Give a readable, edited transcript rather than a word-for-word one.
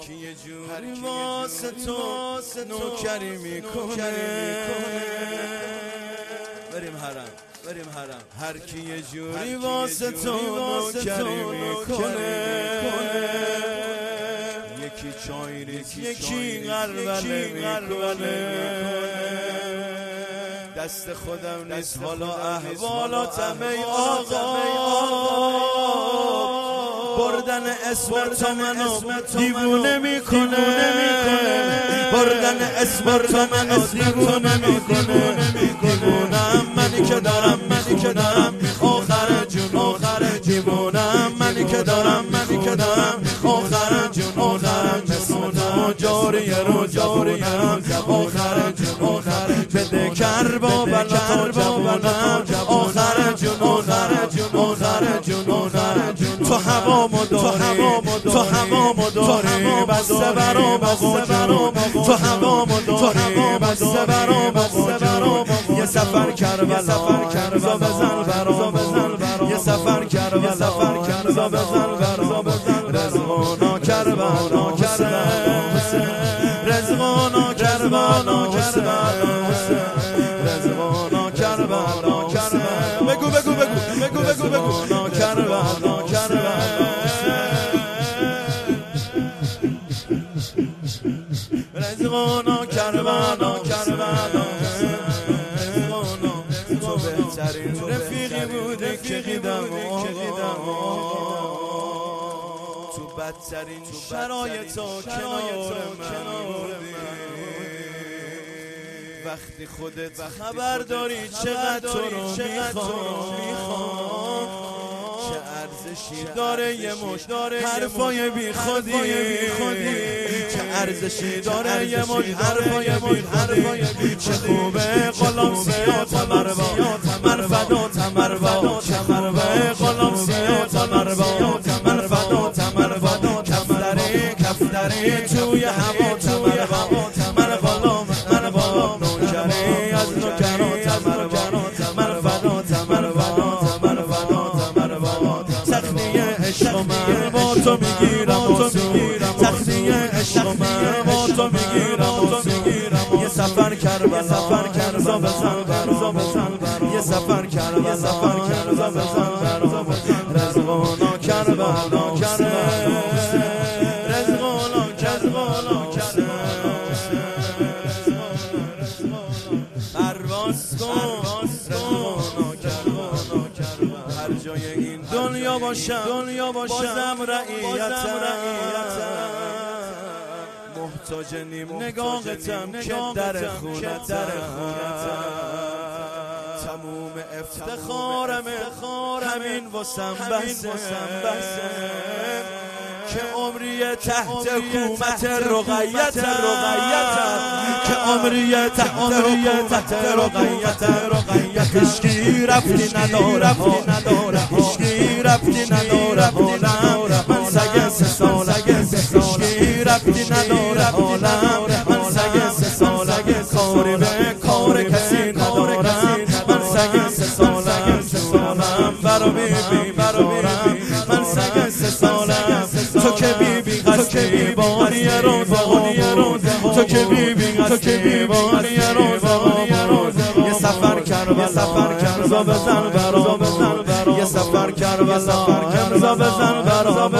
کی یه جوری واسه تو نوکری میکنه. بریم حرم هر کی یه جوری واسه تو نوکری میکنه. یکی چای ریز یکی غربله میکنه. دست خودم نیست حالا احوالاتم ای آقا. بردن اسم تو منو دیوونه میکنه. بردن اسم تو منو دیوونه میکنه. دیوونم منی که دارم آخر جون دیوونم منی که دارم آخر جون اسم تو جاریه رو جوونم آخر جون بده کربا بلا تو جوونم آخر جون تو هوامو داری بسته برام تو هوامو داری بسته برام یه سفر کربلا بزن برام یه سفر کربلا بزن برام رزقانا کربلا رزقانا کربلا رزقانا کربلا بگو کربلا رزقانا کربلا تو بهترین رفیقی بودی که دیدم تو بدترین شرایط کنار من وقتی خودت خبر داری چقدر تو رو میخوام چه ارزشی داره یه مش حرفای بی خودی چه ارزشی داره یه مش حرفای بی خودی چه خوبه غلام سیات مروا مرفدات مروا چه خوبه غلام سیات مروا مرفدات مروا کفتری توی هوا من غلام نوکری از نوکرات مروا سختی عشق من با تو میگیرم سختی عشق من با تو میگیرم یه سفر کربلا بزن برام یه سفر کربلا بزن برام رزقانا کربلا هر جای این دنیا باشم بازم رعیتم محتاج نیم نگاهتم که در خونتم تموم افتخارم همین واسم بسه که عمری تحت حکومت رقیتم که عمری تحت حکومت رقیتم هیچکی رفتی نداره هیچکی رفتی نداره حالم من سگ 3 ساله هیچکی رفتی نداره حالم من سگ 3 ساله کاری به کار کسی ندارم من سگ 3 سالم برا بیبی من سگ 3 سالم تو که بیبی هستی بانی روز تو که بیبی هستی بانی روز یه سفر کربلا بزن برام یه سفر کربلا بزن برام